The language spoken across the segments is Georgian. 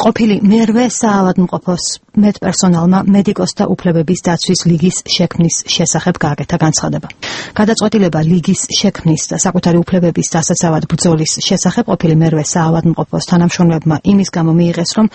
ყოფილი მერვე საავადმყოფოს მედპერსონალმა მედიკოსთა უფლებების დაცვის ლიგის შექმნის შესახებ გააკეთა განცხადება. გადაწყვეტილება ლიგის შექმნის და საკუთარი უფლებების დასაცავად ბრძოლის შესახებ ყოფილი მერვე საავადმყოფოს თანამშრომლებმა იმის გამო მიიღეს, რომ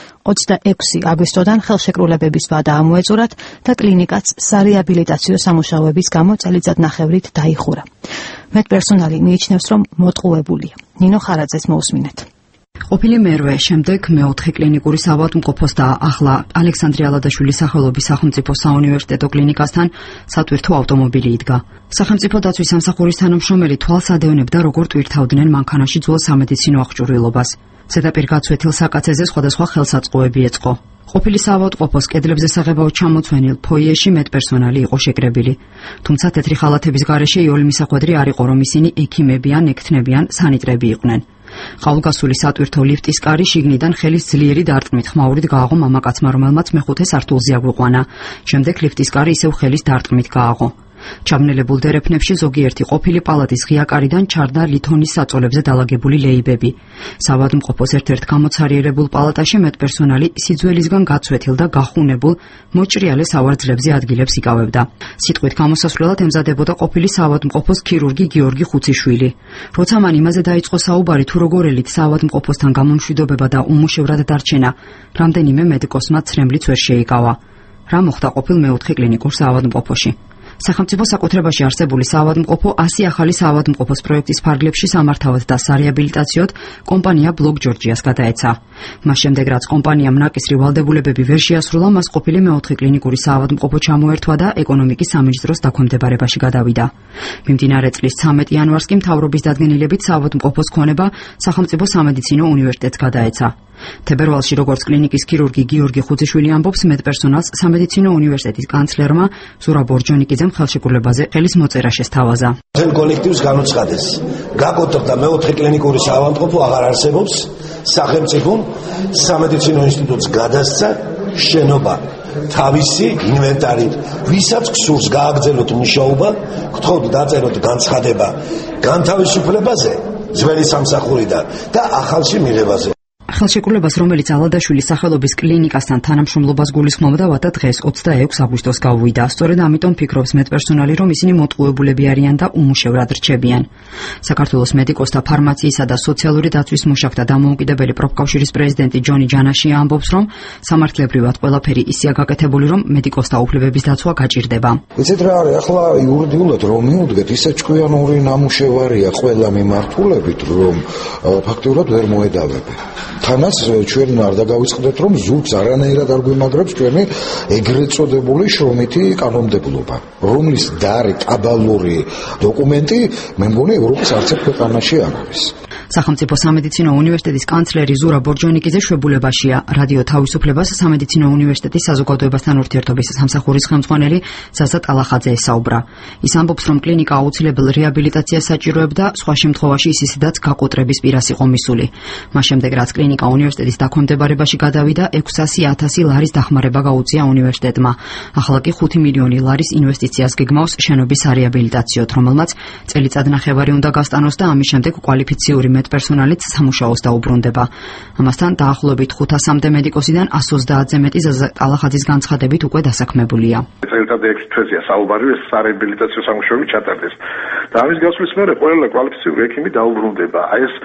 26 აგვისტოდან ხელშეკრულებების ვადა ამოეწურათ და კლინიკაც სარეაბილიტაციო სამუშაოების გამო წელიწადნახევრით დაიხურა. მედპერსონალი მიიჩნევს, რომ მოტყუებულია. ნინო ხარაძეს მოусმინეთ. ყოფილი მერვე, შემდეგ მეოთხე კლინიკური საავადმყოფოს და ახლა ალექსანდრე ალადაშვილის სახელობის სახელმწიფო საუნივერსიტეტო კლინიკასთან სატვირთო ავტომობილი იდგა. სახელმწიფო დაცვის სამსახურის თანამშრომელი თვალს ადევნებდა, როგორ ტვირთავდნენ მანქანაში ძველ სამედიცინო აღჭურვილობას. ზედაპირ გაცვეთილ საკაცეზე სხვადასხვა ხელსაწყოები ეწყო. ყოფილი საავადმყოფოს კედლებზე საღებავად ჩამოცვენილ ფოიეში მედპერსონალი იყო შეკრებილი. თუმცა თეთრი ხალათების გარეშე იოლი მისახვედრი არ იყო, რომ ისინი ექიმები ან ექთნები ან სანიტრები იყვნენ. ყავლგასული სატვირთო ლიფტის კარი შიგნიდან ხელის ძლიერი დარტყმით ხმაურით გააღო მამაკაცმა, რომელმაც მეხუთე სართულზე აგვიყვანა. შემდეგ ლიფტის კარი ისევ ხელის დარტყმით გააღო. ჩაბნელებულ დერეფნებში ზოგიერთი ყოფილი პალატის ღია კარიდან ჩარდა ლითონის საწოლებზე დალაგებული ლეიბები. საავადმყოფოს ერთ-ერთ გამოცარიერებულ პალატაში მედპერსონალი სიძველისგან გაცვეთილ და გახუნებულ მოჭრიალე სავარძლებზე ადგილებს იკავებდა. სიტყვით გამოსასვლელად ემზადებოდა ყოფილი საავადმყოფოს ქირურგი გიორგი ხუციშვილი. როცა მან იმაზე დაიწყო საუბარი, თუ როგორ ელით საავადმყოფოსთან გამომშვიდობება და უმუშევრად დარჩენა, რამდენიმე მედიკოსმა ცრემლიც ვერ შეიკავა. რა მოხდა ყოფილ მეოთხე კლინიკურ საავადმყოფოში? სახელმწიფო საკუთრებაში არსებული საავადმყოფო 100 ახალი საავადმყოფოს პროექტის ფარგლებში სამართავად და სარეაბილიტაციოდ კომპანია ბლოკ ჯორჯიას გადაეცა. მას შემდეგ, რაც კომპანიამ ნაკისრი ვალდებულებები ვერ შეასრულა, მას ყოფილი მეოთხე კლინიკური საავადმყოფო ჩამოერთვა და ეკონომიკის სამინისტროს დაქვემდებარებაში გადავიდა. მიმდინარე წლის 13 იანვარს კი მთავრობის დადგენილებით საავადმყოფოს ქონება სახელმწიფო სამედიცინო უნივერსიტეტს გადაეცა. თებერვალში, როგორც კლინიკის ქირურგი გიორგი ხუციშვილი ამბობს, მედპერსონალს სამედიცინო უნივერსიტეტის კანცლერმა ზურაბ ორჯონიკიძემ ხელშეკრულებაზე ხელის მოწერა შესთავაზა. მთელ კოლექტივს განუცხადეს, გაკოტრდა მეოთხე კლინიკური საავადმყოფო აღარ არსებობს, სახელმწიფო სამედიცინო ინსტიტუტს გადასცა შენობა თავისი ინვენტარით. ვისაც გსურს გააგრძელოთ მუშაობა, გთხოვთ დაწეროთ განცხადება განთავისუფლებაზე ძველი სამსახურიდან და ახალში მიღებაზე. ხელშეკრულებას, რომელიც ალადაშვილის სახელობის კლინიკასთან თანამშრომლობას გულისხმობდა, ვადა დღეს 26 აგვისტოს გავუვიდა. სწორედ ამიტომ ფიქრობს მედპერსონალი, რომ ისინი მოტყუებულები არიან და უმუშევრად რჩებიან. საქართველოს მედიკოსთა ფარმაციისა და სოციალური დაცვის მუშაკთა დამოუკიდებელი პროფკავშირის პრეზიდენტი ჯონი ჯანაშია ამბობს, რომ სამართლებრივად ყველაფერი ისეა გაკეთებული, რომ მედიკოსთა უფლებების დაცვა გაჭირდება. იცით რა არის, ახლა იურიდიულად რომ მივუდგეთ, ისე ჭკვიანური ნამუშევარია ყველა მიმართულებით, რომ ფაქტიურად ვერ მოედავები. თანაც ჩვენ არ დაგავიწყდეთ, რომ ზურგს არანაირად არ გვიმაგრებს ჩვენი ეგრეთ წოდებული შრომითი კანონმდებლობა, რომლის დარი კაბალური დოკუმენტი მე მგონი ევროპის არც ერთ ქვეყანაში არ არის. სახელმწიფო სამედიცინო უნივერსიტეტის კანცლერი ზურაბ ორჯონიკიძე შვებულებაშია. რადიო თავისუფლებას სამედიცინო უნივერსიტეტის საზოგადოებასთან ურთიერთობის სამსახურის ხელმძღვანელი ზაზა ტალახაძე ესაუბრა. ის ამბობს, რომ კლინიკა აუცილებელ რეაბილიტაციას საჭიროებდა, სხვა შემთხვევაში ის ისედაც გაკოტრების პირას იყო მისული. მას შემდეგ, რაც კლინიკა უნივერსიტეტის დაქვემდებარებაში გადავიდა, 600.000 ლარის დახმარება გაუწია უნივერსიტეტმა. ახლა კი 5 მილიონი ლარის ინვესტიციას გეგმავს შენობის სარეაბილიტაციოდ, რომელმაც წელიწადნახევარი უნდა გასტანოს და ამის შემდეგ კვალიფიციური მედპერსონალიც სამუშაოს დაუბრუნდება. ამასთან დაახლოებით 500-მდე მედიკოსიდან 130-ზე მეტი ზაზა ტალახაძის განცხადებით უკვე დასაქმებულია. წელიწად 6 თვეშია საუბარი ეს სარეაბილიტაციო სამუშაოები ჩატარდეს. და ამის გასვლის მერე ყველა კვალიფიციური ექიმი დაუბრუნდება. აი ეს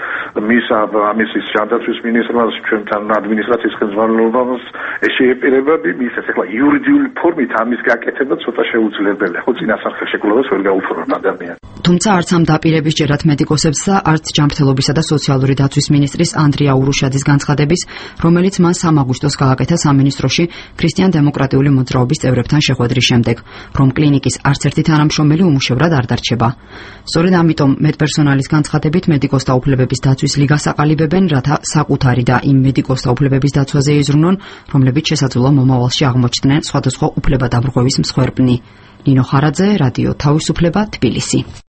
ამის ჯანდაცვის მინისტრმა ჩვენთან ადმინისტრაციის ხელმძღვანელობას შეეპირება მისცეს. ახლა იურიდიული ფორმით ამის გაკეთება ცოტა შეუძლებელია. ხო წინასწარ ხელშეკრულებას ვერ გაუფორმებთ ადამიანს. თუმცა არც ამ დაპირების ჯერათ მედიკოსებს და არც ჯანმრთელობისა და სოციალური დაცვის მინისტრის ანდრია ურუშაძის განცხადების, რომელიც მან 3 აგვისტოს გააკეთა სამინისტროში ქრისტიან-დემოკრატიული მოძრაობის წევრებთან შეხვედრის შემდეგ, რომ კლინიკის არც ერთი თანამშრომელი უმუშევრად არ დარჩება. სწორედ ამიტომ მედპერსონალის განცხადებით მედიკოსთა უფლებების დაცვის ლიგას აყალიბებენ, რათა საკუთარი და იმ მედიკოსთა უფლებების დაცვაზე იზრუნონ, რომლებიც შესაძლოა მომავალში აღმოჩნდნენ სხვადასხვა უფლებადამრღვევის მსხვერპლნი. ნინო ხარაძე, რადიო თავისუფლება, თბილისი.